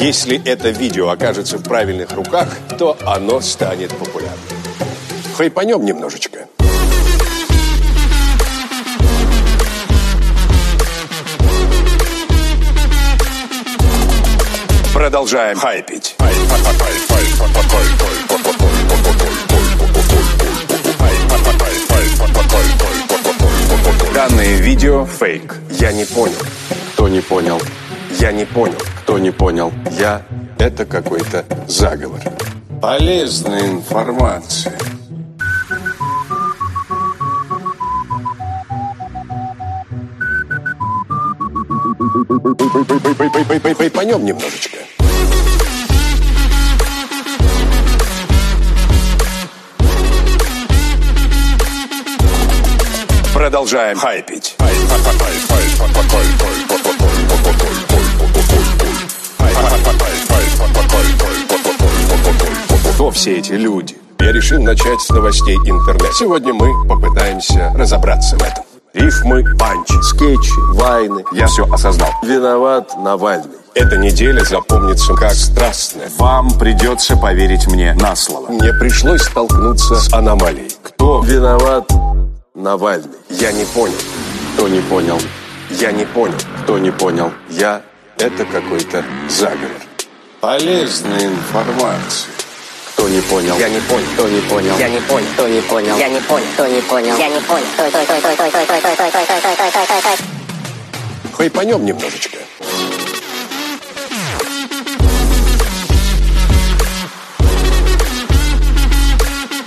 Если это видео окажется в правильных руках, то оно станет популярным. Хайпанем немножечко. Продолжаем хайпить. Данное видео фейк. Я не понял. Кто не понял? Я не понял. Кто не понял? Я — это какой-то заговор. Полезная информация. Пойдем немножечко. Продолжаем хайпить. Кто все эти люди? Я решил начать с новостей интернета. Сегодня мы попытаемся разобраться в этом. Рифмы, панчи, скетчи, вайны. Я все осознал. Виноват Навальный. Эта неделя запомнится как страстная. Вам придется поверить мне на слово. Мне пришлось столкнуться с аномалией. Кто виноват Навальный? Я не понял. Кто не понял? Я не понял. Кто не понял? Я — это какой-то заговор. Полезная информация. Кто не понял? Я не понял. Кто не понял? Я не понял. Кто не понял? Я не понял. Кто не понял? Я не понял. Хайпанем немножечко.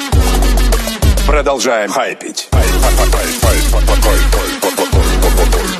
Продолжаем хайпить.